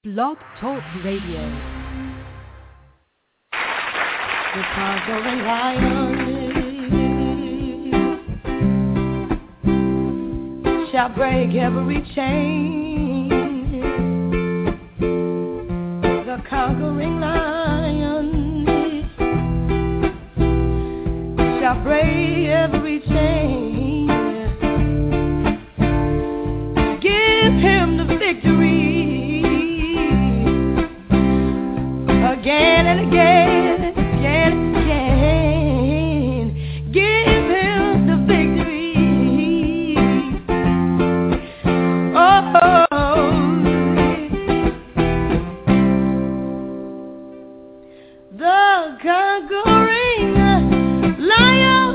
Blog Talk Radio. The conquering lion shall break every chain. The conquering lion shall break every chain. Give him the victory. Again and again, again and again, give him the victory. Oh, the conquering lion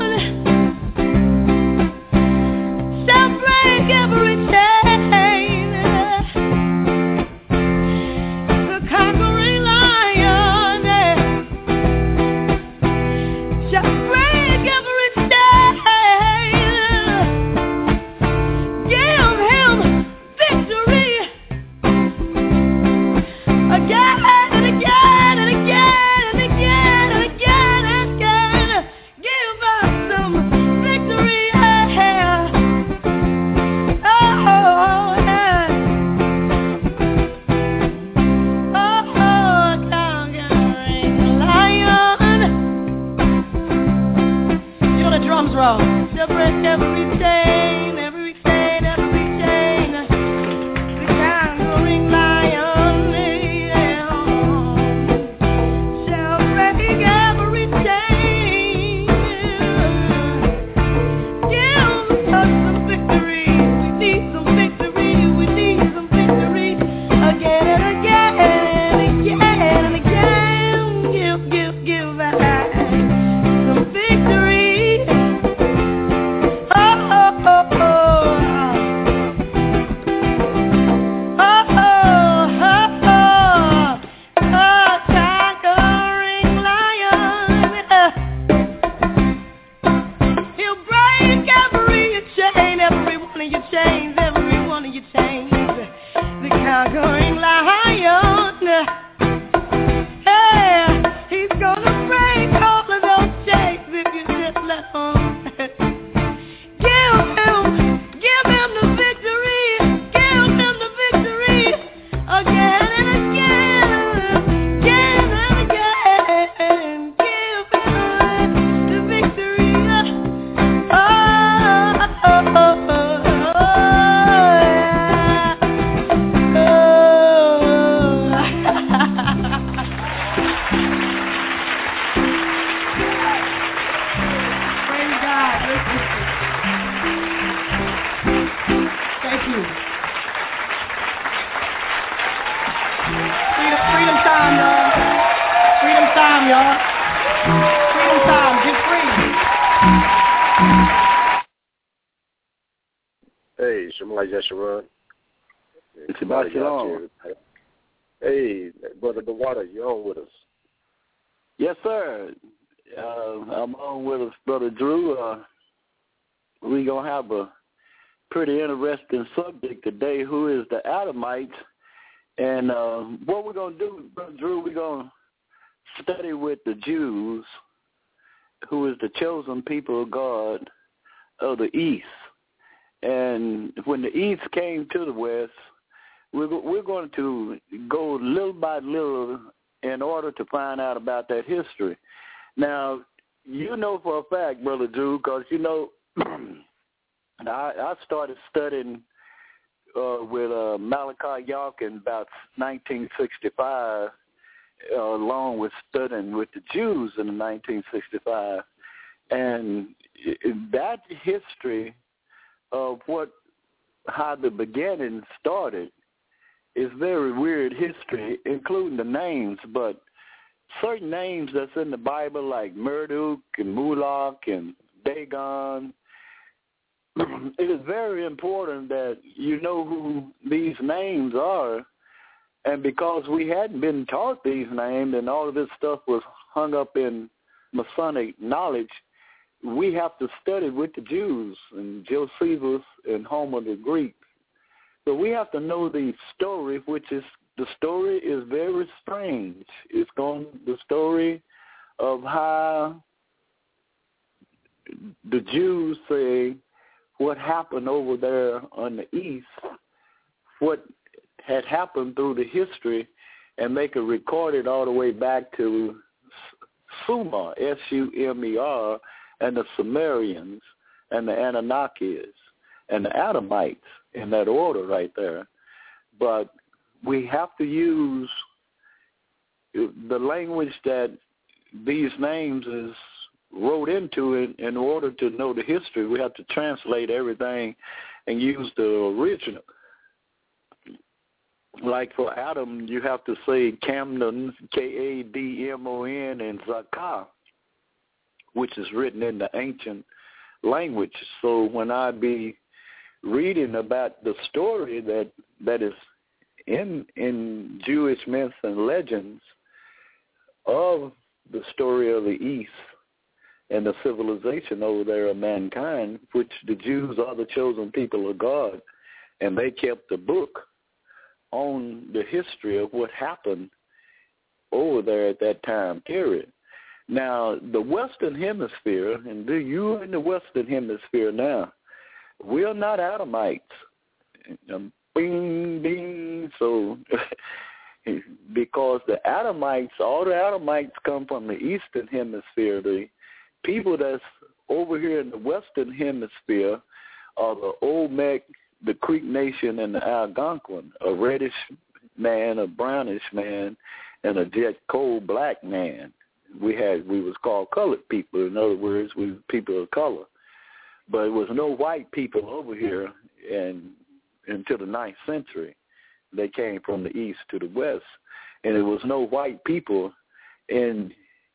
shall break every chain. The conquering lion shall break every chain. Give him victory again and again and again and again and again and again. Give us some victory. Oh, yeah. Oh, conquering lion. You know the drums roll. She'll break every chain, every chain, every chain. The conquering lion, yeah, shall break every chain. Give us some victory. We need some victory. We need some victory again and again and again and again. Give us some victory. Oh, oh, oh, oh. Oh, oh, oh, oh. Conquering lion. He'll break every chain, every one of your chains, every one of your chains. The conquering lion. Hey, he's gonna break all of those chains if you just let him. Give him the victory. Give him the victory again and again, again and again. Give him the victory. Oh, oh, oh, oh, Praise God. Thank you. Freedom time, y'all. Freedom time, y'all. Freedom time. Get free. Hey, Shamali Yesharon. Shabbat shalom. Hey, Brother DeWater, you're on with us. Yes, sir. I'm on with us, Brother Drew. We're going to have a pretty interesting subject today. Who is the Adamites? And what we're going to do, Brother Drew, we're going to study with the Jews, who is the chosen people of God of the East. And when the East came to the West, we're going to go little by little in order to find out about that history. Now, you know for a fact, Brother Drew, because you know I started studying with Malachi York in about 1965, along with studying with the Jews in 1965. And that history of how the beginning started is very weird history, including the names, but certain names that's in the Bible like Marduk and Moloch and Dagon, it is very important that you know who these names are. And because we hadn't been taught these names and all of this stuff was hung up in Masonic knowledge, we have to study with the Jews and Josephus and Homer the Greeks. So we have to know the story, which is the story is very strange. The story of how the Jews say what happened over there on the east, what had happened through the history, and they could record it all the way back to Sumer, Sumer, and the Sumerians, and the Anunnakis, and the Adamites, in that order right there. But we have to use the language that these names is wrote into it in order to know the history. We have to translate everything and use the original. Like for Adam, you have to say Camden, Kadmon, and Zakah, which is written in the ancient language. So when I be reading about the story that is in Jewish myths and legends of the story of the East and the civilization over there of mankind, which the Jews are the chosen people of God, and they kept the book on the history of what happened over there at that time period. Now, the Western Hemisphere, and you in the Western Hemisphere now, we are not Adamites. Bing, bing. So, because the Adamites, all the Adamites come from the Eastern Hemisphere. The people that's over here in the Western Hemisphere are the Olmec, the Creek Nation, and the Algonquin, a reddish man, a brownish man, and a jet coal black man. We was called colored people. In other words, we were people of color. But it was no white people over here until the 9th century. They came from the east to the west. And there was no white people in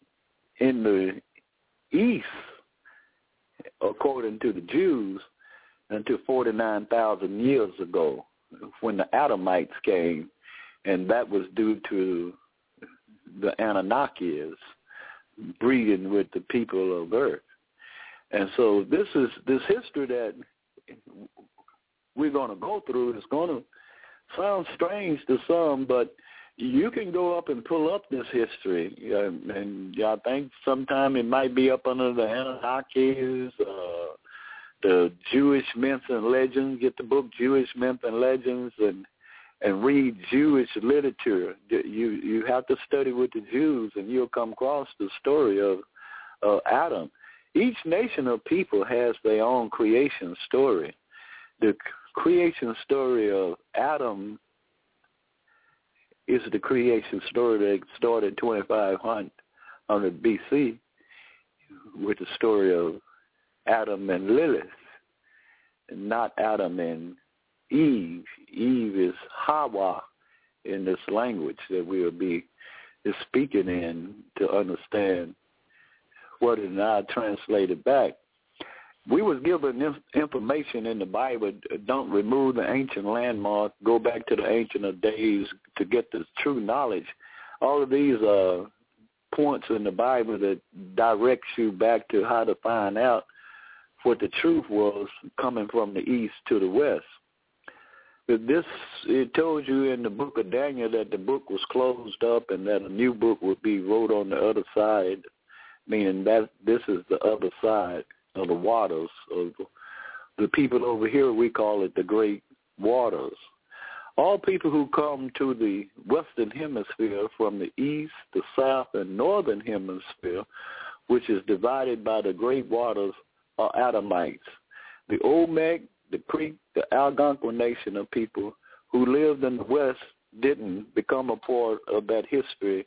the east, according to the Jews, until 49,000 years ago when the Adamites came, and that was due to the Anunnakis breeding with the people of Earth. And so this history that we're going to go through is going to sound strange to some, but you can go up and pull up this history, and I think sometime it might be up under the Anunnakis, the Jewish Myths and Legends. Get the book Jewish Myths and Legends and read Jewish literature. You have to study with the Jews, and you'll come across the story of Adam. Each nation of people has their own creation story. The creation story of Adam is the creation story that started 2500 BC with the story of Adam and Lilith, and not Adam and Eve. Eve is Hawa in this language that we'll be speaking in to understand what is now translated back. We was given information in the Bible, don't remove the ancient landmark, go back to the ancient of days to get the true knowledge. All of these are points in the Bible that directs you back to how to find out what the truth was coming from the east to the west. But it told you in the book of Daniel that the book was closed up and that a new book would be wrote on the other side, meaning that this is the other side of the waters. Of the people over here, we call it the Great Waters. All people who come to the Western Hemisphere from the east, the south, and northern hemisphere, which is divided by the Great Waters, are Adamites. The Olmec, the Creek, the Algonquin nation of people who lived in the west didn't become a part of that history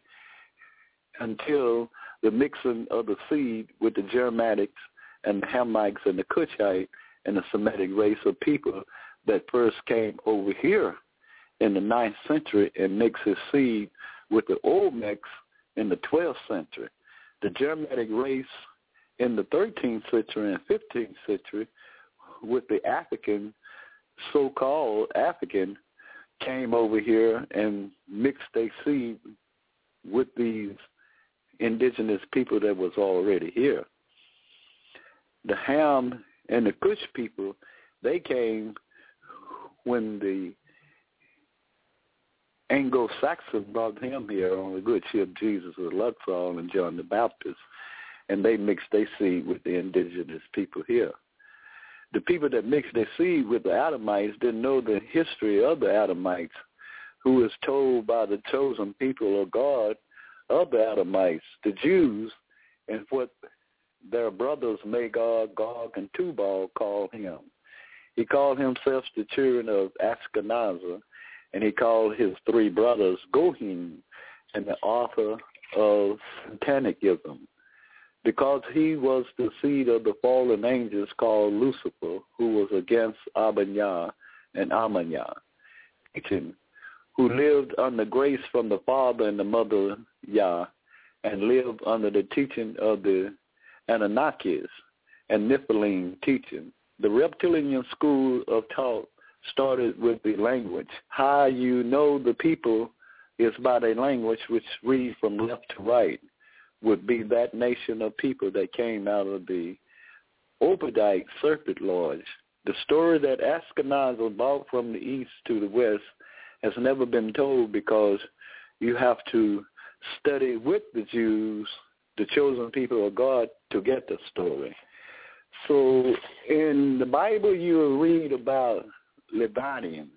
until the mixing of the seed with the Germanics and the Hamites and the Cushite and the Semitic race of people that first came over here in the 9th century and mixed his seed with the Olmecs in the 12th century. The Germanic race in the 13th century and 15th century with the African, so-called African, came over here and mixed their seed with these indigenous people that was already here. The Ham and the Cush people, they came when the Anglo-Saxon brought him here on the good ship Jesus of Luxor and John the Baptist, and they mixed their seed with the indigenous people here. The people that mixed their seed with the Adamites didn't know the history of the Adamites, who was told by the chosen people of God of the Adamites, the Jews, and what their brothers Magog, Gog, and Tubal called him. He called himself the children of Ashkenaz, and he called his three brothers Gohim, and the author of Satanicism, because he was the seed of the fallen angels called Lucifer, who was against Abanyah and Amanyah, who lived under grace from the Father and the Mother Yah, and lived under the teaching of the Anunnakis and Nephilim teaching. The reptilian school of thought started with the language. How you know the people is by their language, which reads from left to right, would be that nation of people that came out of the Obadiah Serpent Lodge. The story that Ashkenaz brought from the east to the west has never been told, because you have to study with the Jews, the chosen people of God, to get the story. So in the Bible, you will read about Leviathan,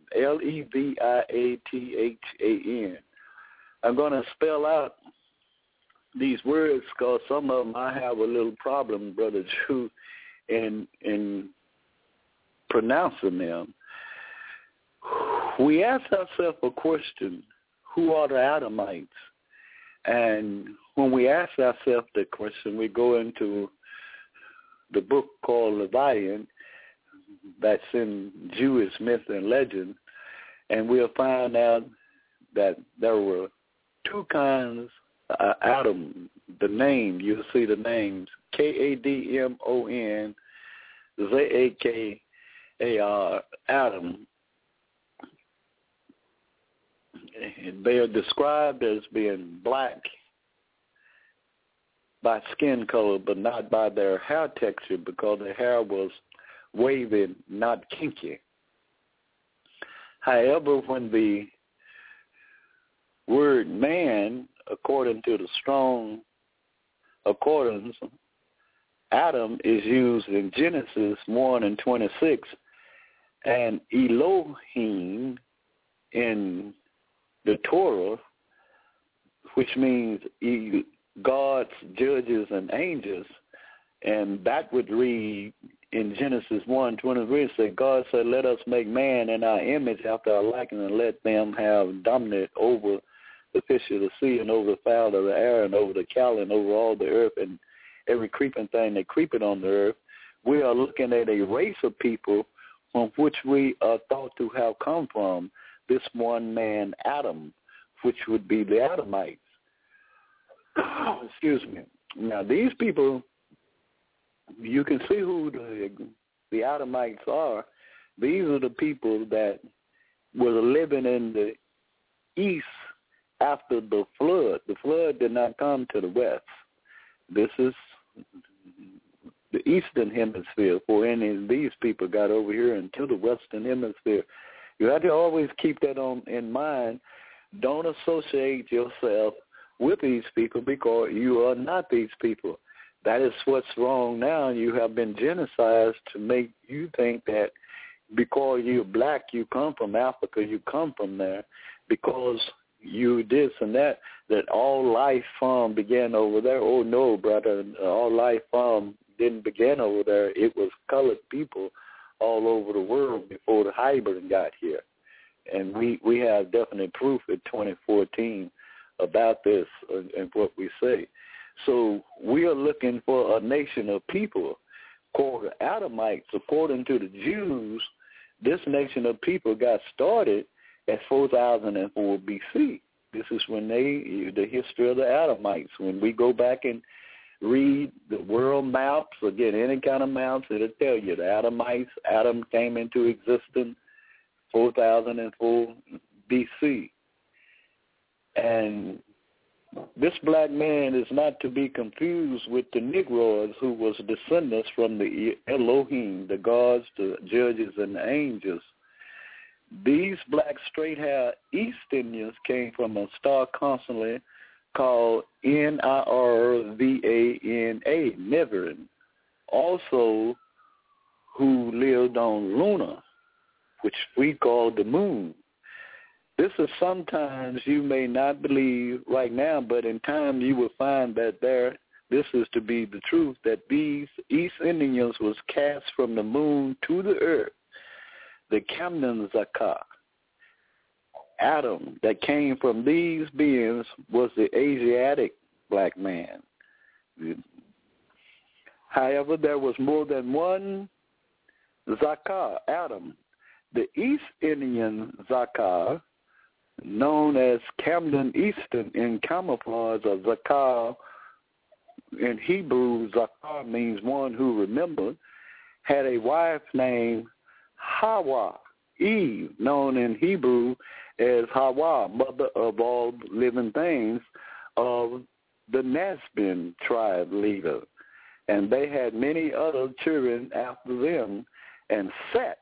Leviathan. I'm going to spell out these words because some of them I have a little problem, Brother Drew, in pronouncing them. We ask ourselves a question: who are the Adamites? And when we ask ourselves that question, we go into the book called Leviathan, that's in Jewish myth and legend, and we'll find out that there were two kinds of Adam. The name, you'll see the names, Kadmon, Zakar, Adam. They are described as being black by skin color, but not by their hair texture, because their hair was wavy, not kinky. However, when the word man, according to the strong accordance, Adam is used in Genesis 1:26, and Elohim in the Torah, which means God's judges and angels, and that would read in Genesis 1:23, say, God said, let us make man in our image after our likeness, and let them have dominant over the fish of the sea, and over the fowl of the air, and over the cattle, and over all the earth, and every creeping thing that creepeth on the earth. We are looking at a race of people from which we are thought to have come from, this one man, Adam, which would be the Adamites. Excuse me. Now, these people, you can see who the Adamites are. These are the people that were living in the east after the flood. The flood did not come to the west. This is the eastern hemisphere, for any of these people got over here into the western hemisphere. You have to always keep that in mind. Don't associate yourself with these people, because you are not these people. That is what's wrong now. You have been genocided to make you think that because you're black, you come from Africa, you come from there, because you this and that all life form began over there. Oh, no, brother, all life form didn't begin over there. It was colored people all over the world before the hybrid got here. And we have definite proof in 2014 about this and what we say. So we are looking for a nation of people called the Adamites. According to the Jews, this nation of people got started at 4004 BC. This is when the history of the Adamites. When we go back and read the world maps, or get any kind of maps, it'll tell you the Adamites, Adam came into existence 4004 BC. And this black man is not to be confused with the Negroes, who was descendants from the Elohim, the gods, the judges, and the angels. these black straight-haired East Indians came from a star constellation called Nirvana, Nibiru, also who lived on Luna, which we call the moon. This is sometimes you may not believe right now, but in time you will find that this is to be the truth, that these East Indians was cast from the moon to the earth. The Kamdan Zakar, Adam, that came from these beings was the Asiatic black man. However, there was more than one Zakar, Adam. The East Indian Zakar, known as Kamdan Eastern in camouflage, or Zakar, in Hebrew, Zakar means one who remembered, had a wife named Hawa, Eve, known in Hebrew as Hawa, mother of all living things, of the Nazbin tribe leader. And they had many other children after them. And Set,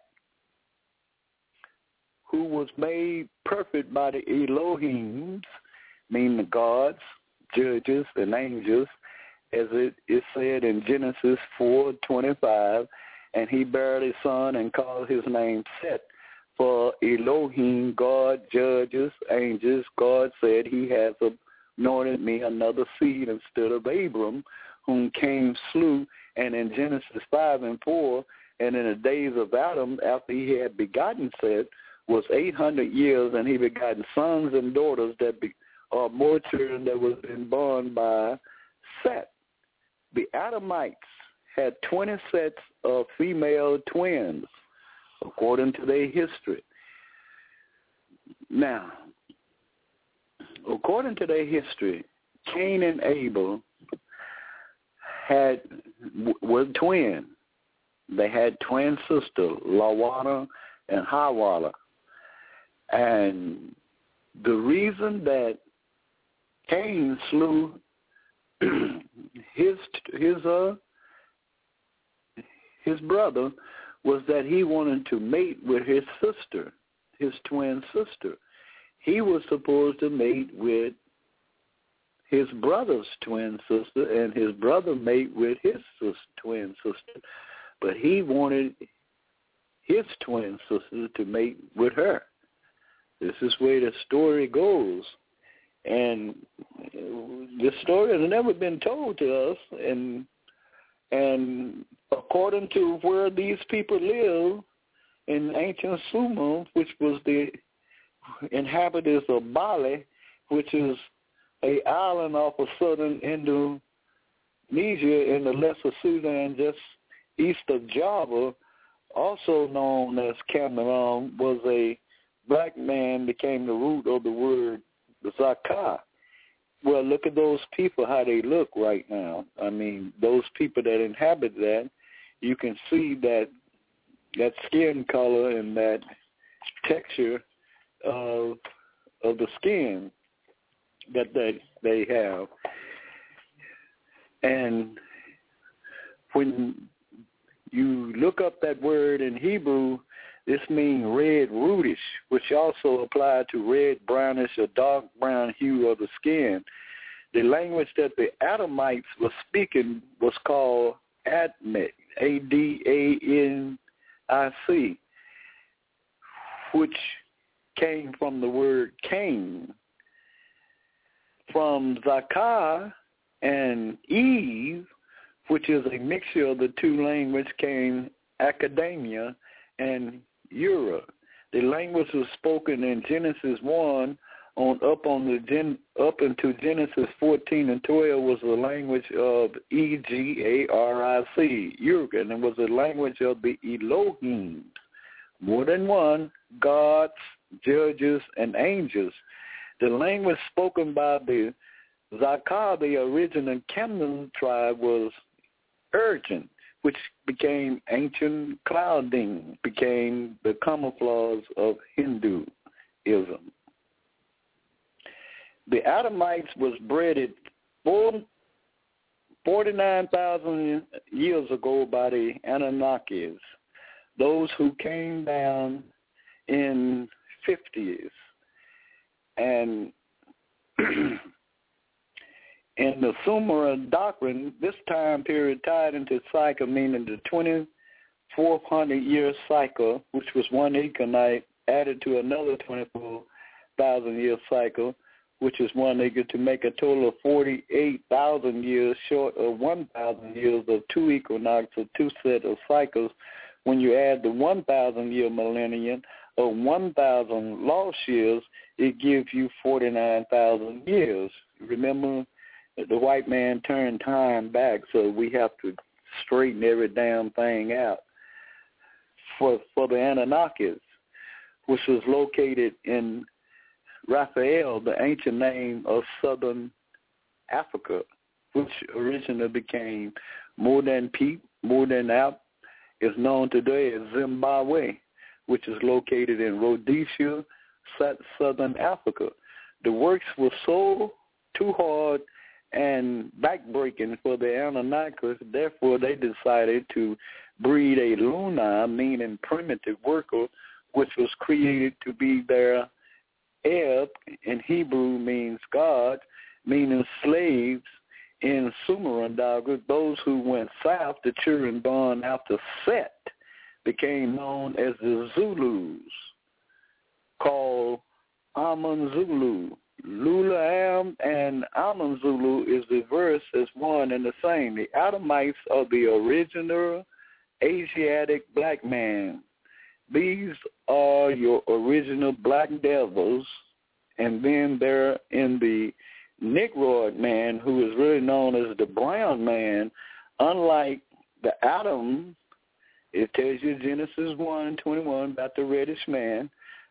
who was made perfect by the Elohims, meaning the gods, judges, and angels, as it is said in Genesis 4:25, and he bare a son and called his name Set. For Elohim, God, judges, angels, God said, he has anointed me another seed instead of Abram, whom Cain slew. And in Genesis 5:4, and in the days of Adam, after he had begotten Set, was 800 years, and he begotten sons and daughters that are more children that was been born by Set. The Adamites had 20 sets of female twins, according to their history. Now, according to their history, Cain and Abel were twins. They had twin sisters, Lawana and Hawala. And the reason that Cain slew his brother was that he wanted to mate with his sister, his twin sister. He was supposed to mate with his brother's twin sister, and his brother mate with his twin sister. But he wanted his twin sister to mate with her. This is where the story goes. And this story has never been told to us. And according to where these people live in ancient Sumer, which was the inhabitants of Bali, which is an island off of southern Indonesia in the Lesser Sudan, just east of Java, also known as Cameroon, was a black man, became the root of the word Zakar. Well, look at those people, how they look right now. I mean, those people that inhabit that, you can see that skin color and that texture of the skin that they have. And when you look up that word in Hebrew, this means red rootish, which also applied to red, brownish, or dark brown hue of the skin. The language that the Adamites were speaking was called Adamic, Adanic, which came from the word Cain. From Zakar and Eve, which is a mixture of the two languages, came Academia and Ura. The language was spoken in Genesis 1 up into Genesis 14 and 12 was the language of Egaric, Ura, and it was the language of the Elohim. More than one, gods, judges, and angels. The language spoken by the Zakar, the original Kamdan tribe, was Urgent, which became ancient Chaldean, became the camouflage of Hinduism. The Adamites was bred 49,000 years ago by the Anunnakis, those who came down in 50s. And in the Sumerian doctrine, this time period tied into cycle, meaning the 2400-year cycle, which was one econite, added to another 24,000-year cycle, which is one acre, to make a total of 48,000 years, short of 1,000 years of two equinox or two set of cycles. When you add the 1,000-year millennium or 1,000 lost years, it gives you 49,000 years. Remember, the white man turned time back, so we have to straighten every damn thing out. For the Anunnakis, which was located in Raphael, the ancient name of southern Africa, which originally became Mordin-App, is known today as Zimbabwe, which is located in Rhodesia, southern Africa. The works were so too hard and backbreaking for the Anunnakis, therefore they decided to breed a Luna, meaning primitive worker, which was created to be their Eb, in Hebrew means God, meaning slaves. In Sumerian Dogma, those who went south, the children born after Set, became known as the Zulus, called Amun Zulu. Lula-Am and Amun Zulu is reversed as one and the same. The Adamites are the original Asiatic black man. These are your original black devils, and then they're in the Negroid man, who is really known as the brown man. Unlike the Adam, it tells you Genesis 1:21 about the reddish man,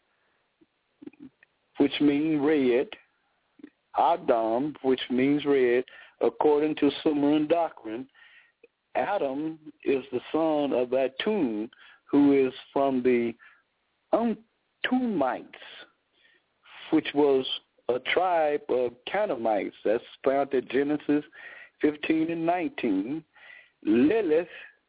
which means red. Adam, which means red, according to Sumerian doctrine. Adam is the son of Atum, who is from the Antumites, which was a tribe of Canaanites. That's found in Genesis 15 and 19. Lilith,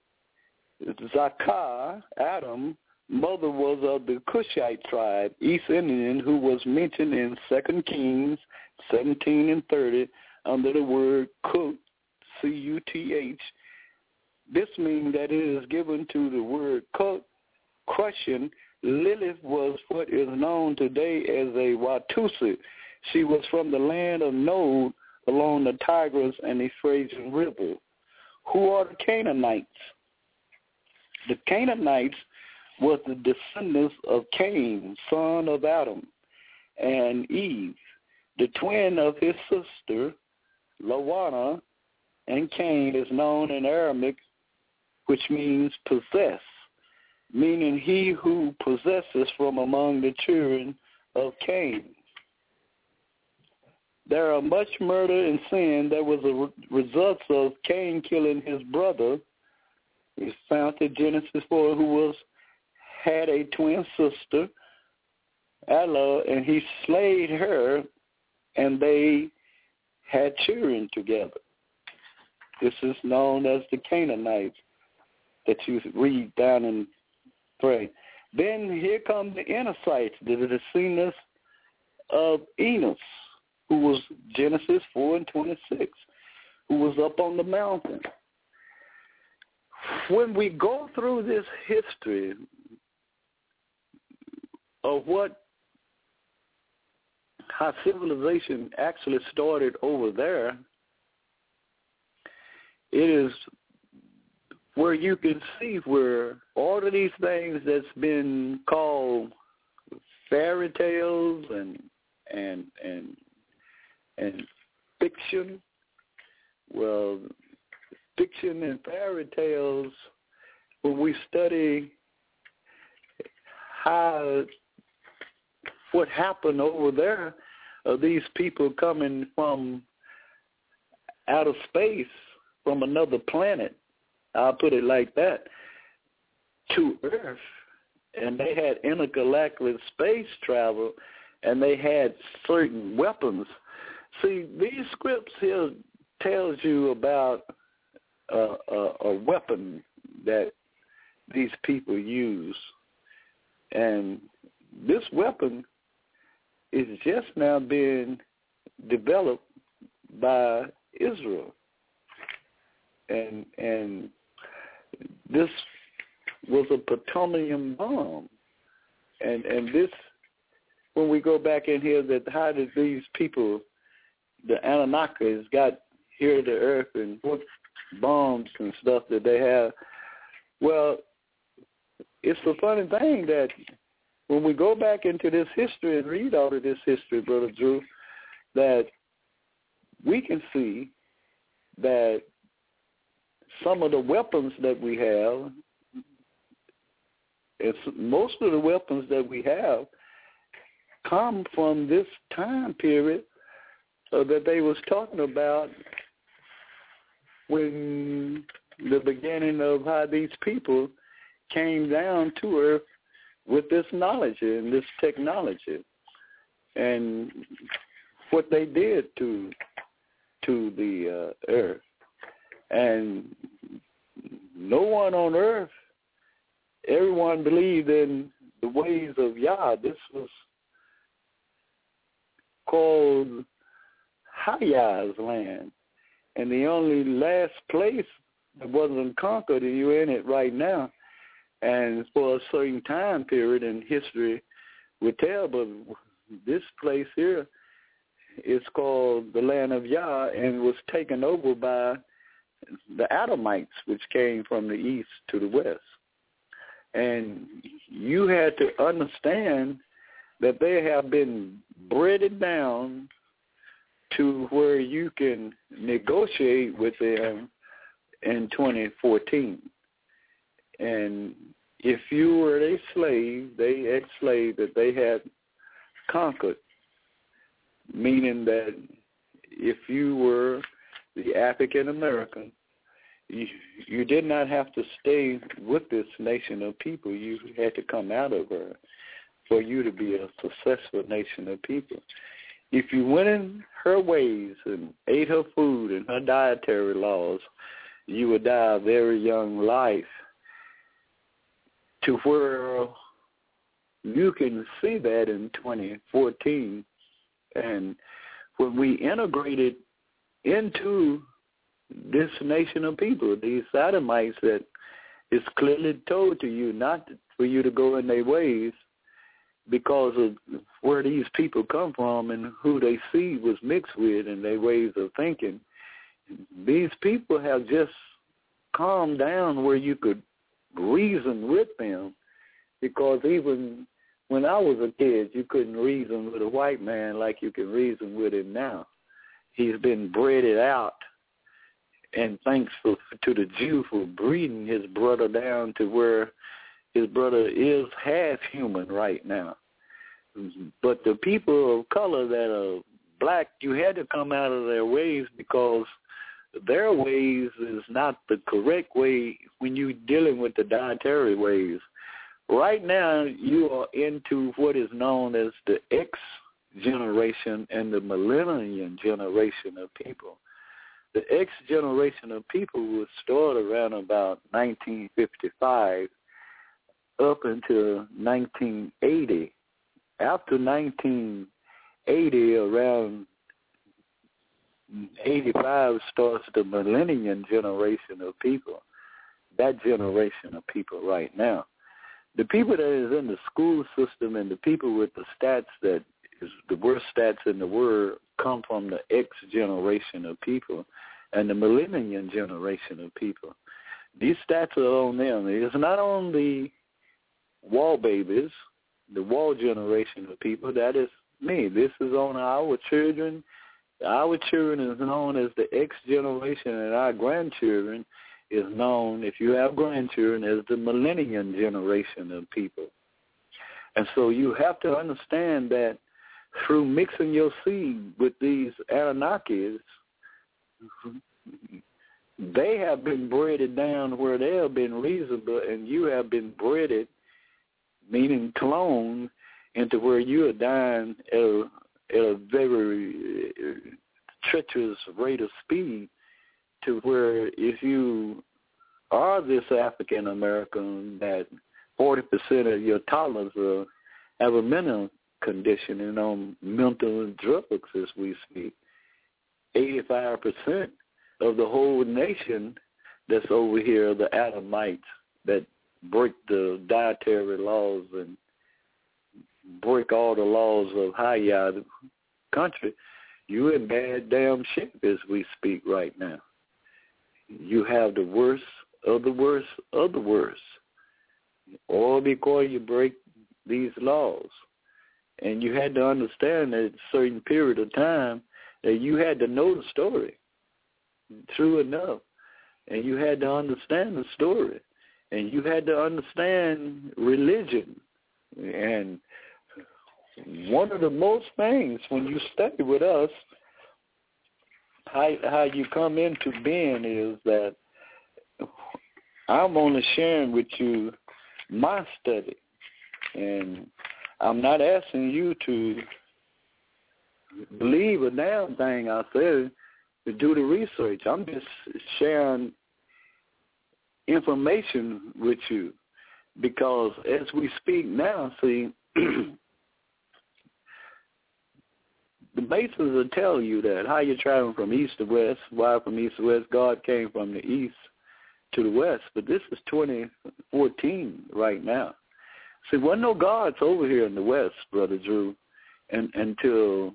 Zakar, Adam, mother was of the Cushite tribe, East Indian, who was mentioned in 2 Kings 17 and 30 under the word Kut, C-U-T-H. This means that it is given to the word Kut, crushing. Lilith was what is known today as a Watusi. She was from the land of Nod along the Tigris and Euphrates River. Who are the Canaanites? The Canaanites was the descendants of Cain, son of Adam, and Eve, the twin of his sister, Lawana, and Cain is known in Aramaic, which means possess, meaning he who possesses from among the children of Cain. There are much murder and sin that was a result of Cain killing his brother. It's found in Genesis 4, who had a twin sister, Ella, and he slayed her, and they had children together. This is known as the Canaanites that you read down in 3. Then here come the Enochites, the descendants of Enos, who was Genesis 4 and 26, who was up on the mountain. When we go through this history of how civilization actually started over there, it is where you can see where all of these things that's been called fairy tales and fiction. Well, fiction and fairy tales, when we study what happened over there, these people coming from outer space, from another planet, I'll put it like that, to Earth, and they had intergalactic space travel, and they had certain weapons. See, these scripts here tells you about a weapon that these people use, and this weapon is just now being developed by Israel. And this was a plutonium bomb. And this, when we go back in here, that how did these people, the Anunnakis, got here to Earth and what bombs and stuff that they have? Well, it's a funny thing that when we go back into this history and read all of this history, Brother Drew, that we can see that some of the weapons that we have, most of the weapons that we have come from this time period that they was talking about when the beginning of how these people came down to Earth with this knowledge and this technology and what they did to the Earth. And no one on Earth, everyone believed in the ways of Yah. This was called Haya's land. And the only last place that wasn't conquered, and you're in it right now, and for a certain time period in history we tell, but this place here is called the land of Yah and was taken over by the Adamites, which came from the east to the west. And you had to understand that they have been breaded down to where you can negotiate with them in 2014. And if you were a slave, they ex-slave that they had conquered, meaning that if you were the African American, you did not have to stay with this nation of people. You had to come out of her for you to be a successful nation of people. If you went in her ways and ate her food and her dietary laws, you would die a very young life, to where you can see that in 2014. And when we integrated into this nation of people, these sodomites, that is clearly told to you not for you to go in their ways because of where these people come from and who they see was mixed with and their ways of thinking. These people have just calmed down where you could reason with them, because even when I was a kid, you couldn't reason with a white man like you can reason with him now. He's been breeded out, and thanks to the Jew for breeding his brother down to where his brother is half human right now. But the people of color that are black, you had to come out of their ways, because their ways is not the correct way when you're dealing with the dietary ways. Right now, you are into what is known as the X generation and the millennium generation of people. The X generation of people was started around about 1955 up until 1980. After 1980, around 85 starts the millennium generation of people, that generation of people right now. The people that is in the school system and the people with the stats that is the worst stats in the world come from the X generation of people and the millennium generation of people. These stats are on them. It's not on the wall babies, the wall generation of people. That is me. This is on our children. Our children is known as the X generation, and our grandchildren is known, if you have grandchildren, as the millennium generation of people. And so you have to understand that through mixing your seed with these Anunnakis, they have been breeded down where they have been reasonable, and you have been breeded, meaning cloned, into where you are dying at a very treacherous rate of speed, to where if you are this African American, that 40% of your tolerance have a mental condition and on mental drugs as we speak. 85% of the whole nation that's over here, the Adamites that break the dietary laws and break all the laws of Hayah, the country, you in bad damn shape as we speak right now. You have the worst of the worst of the worst, all because you break these laws. And you had to understand that at a certain period of time that you had to know the story, true enough. And you had to understand the story. And you had to understand religion. And one of the most things when you study with us, how you come into being is that I'm only sharing with you my study. And I'm not asking you to believe a damn thing I said, to do the research. I'm just sharing information with you because as we speak now, see, the basis will tell you that how you're traveling from east to west, why from east to west, God came from the east to the west, but this is 2014 right now. See, wasn't no gods over here in the west, Brother Drew, until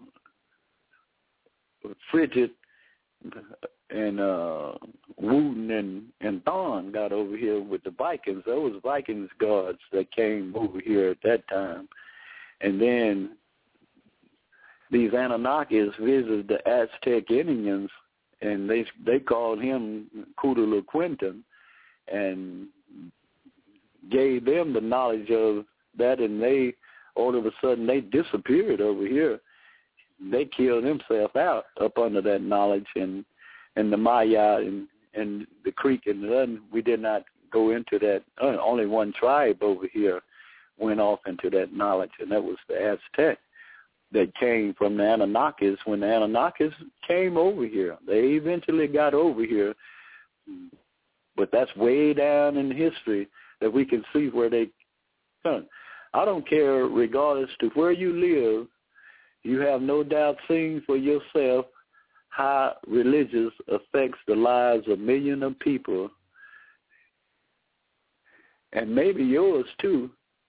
Frigid and Wooten and Thon got over here with the Vikings. Those Vikings gods that came over here at that time. And then these Anunnakis visited the Aztec Indians, and they called him Cuauhtémoc and gave them the knowledge of that, and they all of a sudden they disappeared over here. They killed themselves out up under that knowledge, and the Maya and the Creek, and then we did not go into that. Only one tribe over here went off into that knowledge, and that was the Aztec that came from the Anunnakis. When the Anunnakis came over here, they eventually got over here, but that's way down in history that we can see where they come. I don't care, regardless to where you live, you have no doubt seen for yourself how religious affects the lives of millions of people, and maybe yours too,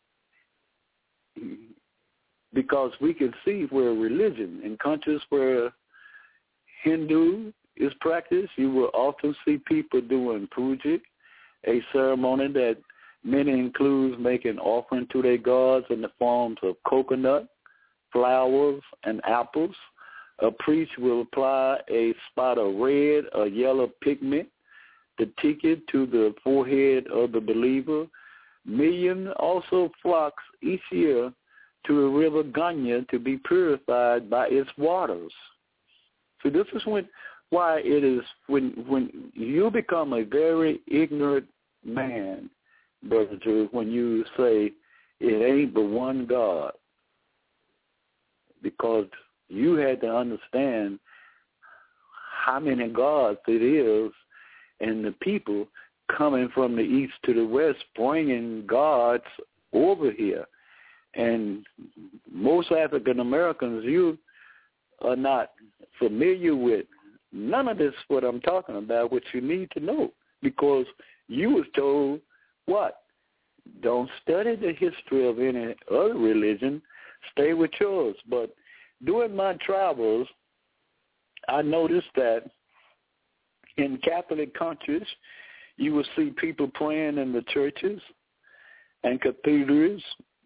because we can see where religion, in countries where Hindu is practiced, you will often see people doing puja, a ceremony that many includes making offering to their gods in the forms of coconut, flowers, and apples. A priest will apply a spot of red or yellow pigment, the ticket, to the forehead of the believer. Millions also flocks each year to the river Ganya to be purified by its waters. So this is why it is when you become a very ignorant man, Brother Drew, when you say it ain't but one God, because you had to understand how many gods it is, and the people coming from the east to the west bringing gods over here. And most African Americans, you are not familiar with none of this, what I'm talking about, what you need to know, because you was told, what? Don't study the history of any other religion. Stay with yours. But during my travels, I noticed that in Catholic countries, you will see people praying in the churches and cathedrals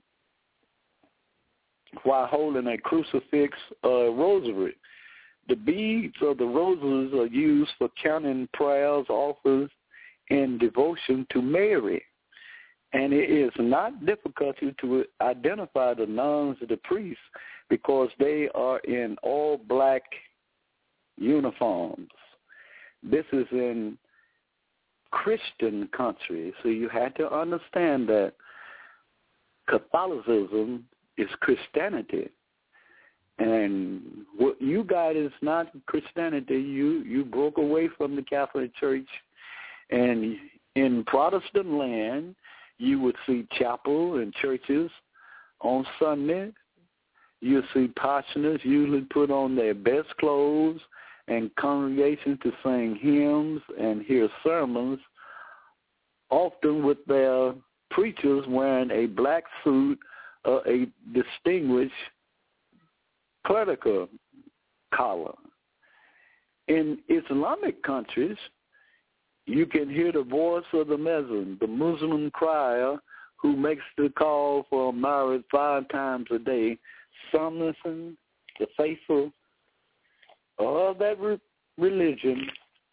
while holding a crucifix or a rosary. The beads of the roses are used for counting prayers, offers, and devotion to Mary. And it is not difficult to identify the nuns or the priests because they are in all black uniforms. This is in Christian countries, so you had to understand that Catholicism is Christianity. And what you got is not Christianity. You broke away from the Catholic Church. And in Protestant land, you would see chapel and churches on Sunday, you'll see parishioners usually put on their best clothes and congregations to sing hymns and hear sermons, often with their preachers wearing a black suit or a distinguished clerical collar. In Islamic countries, you can hear the voice of the muezzin, the Muslim crier, who makes the call for marriage 5 times a day, summoning the faithful of that religion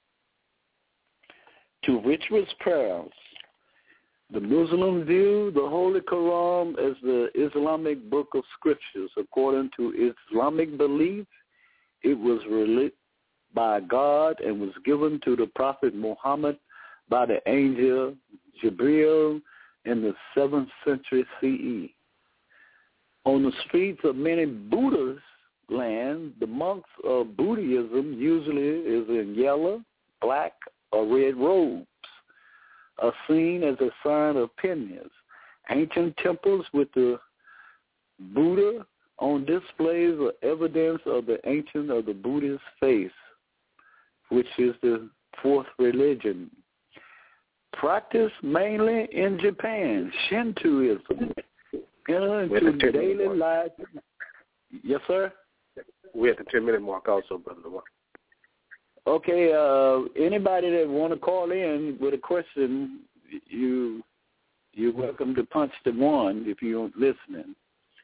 to rituals prayers. The Muslims view the Holy Quran as the Islamic book of scriptures. According to Islamic belief, it was released by God and was given to the Prophet Muhammad by the angel Jibril in the 7th century CE. On the streets of many Buddhist lands, the monks of Buddhism usually is in yellow, black, or red robes, are seen as a sign of penance. Ancient temples with the Buddha on displays are evidence of the ancient of the Buddhist faith, which is the 4th religion. Practiced mainly in Japan, Shintoism. Into daily life. Yes, sir? We're at the 10-minute mark also, Brother Lamar. Okay, anybody that want to call in with a question, you're welcome to punch the 1 if you're listening.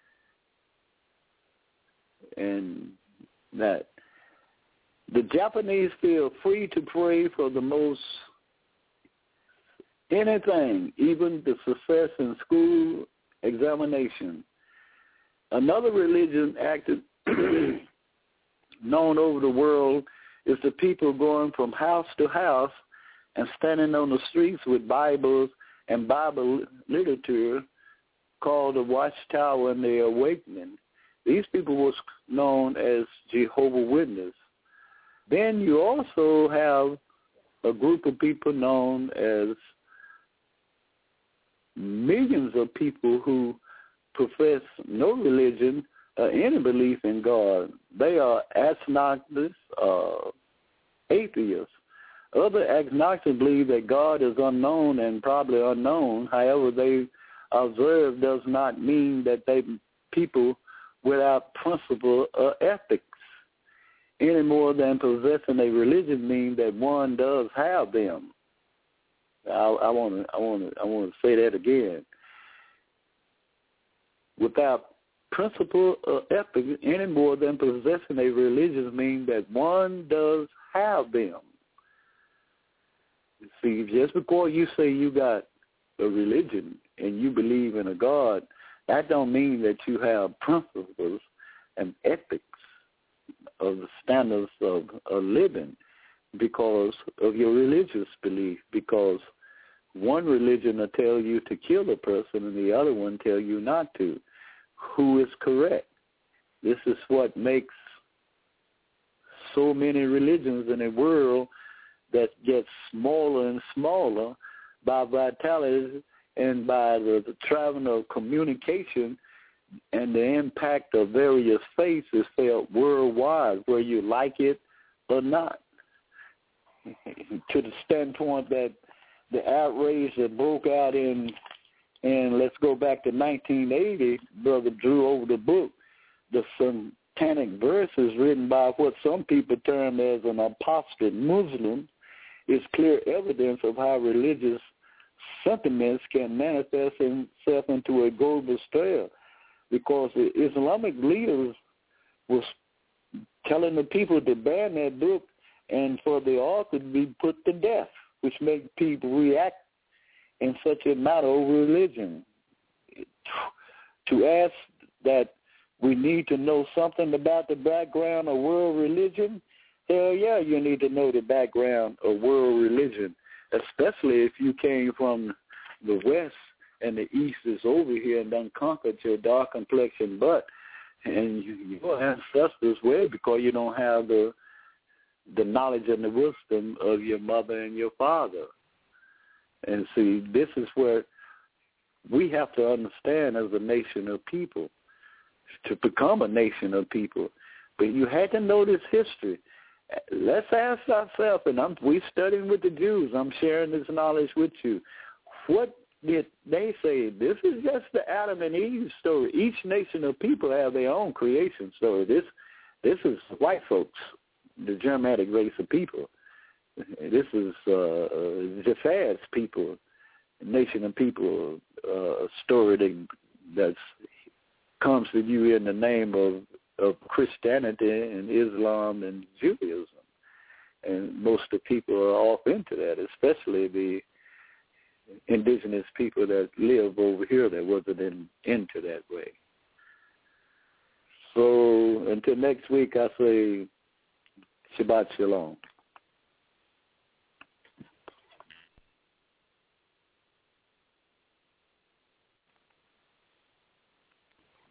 And that the Japanese feel free to pray for the most anything, even the success in school examination. Another religion acted known over the world is the people going from house to house and standing on the streets with Bibles and Bible literature called the Watchtower and the Awakening. These people was known as Jehovah's Witnesses. Then you also have a group of people known as millions of people who profess no religion or any belief in God. They are agnostics, atheists. Other agnostics believe that God is unknown and probably unknown. However, they observe does not mean that they people without principle or ethics, any more than possessing a religion means that one does have them. I want to say that again. Without principle or ethics, any more than possessing a religion means that one does have them. See, just because you say you got a religion and you believe in a God, that don't mean that you have principles and ethics of the standards of living because of your religious belief, because one religion will tell you to kill a person and the other one tell you not to. Who is correct? This is what makes so many religions in the world that get smaller and smaller by vitality and by the traveling of communication, and the impact of various faiths is felt worldwide, whether you like it or not, to the standpoint that the outrage that broke out in let's go back to 1980, Brother Drew, over the book, the satanic verses written by what some people term as an apostate Muslim, is clear evidence of how religious sentiments can manifest itself into a global scale, because the Islamic leaders was telling the people to ban that book and for the author to be put to death, which made people react in such a matter over religion. To ask that we need to know something about the background of world religion, hell yeah, you need to know the background of world religion, especially if you came from the West and the East is over here and done conquered your dark complexion butt, and your ancestors were, because you don't have the knowledge and the wisdom of your mother and your father. And see, this is where we have to understand as a nation of people, to become a nation of people. But you had to know this history. Let's ask ourselves, and we're studying with the Jews. I'm sharing this knowledge with you. What did they say? This is just the Adam and Eve story. Each nation of people have their own creation story. This is white folks, the Germanic race of people. This is Japheth's people, nation of people, story that comes to you in the name of Christianity and Islam and Judaism. And most of the people are off into that, especially the indigenous people that live over here that wasn't into that way. So until next week, I say Shabbat Shalom.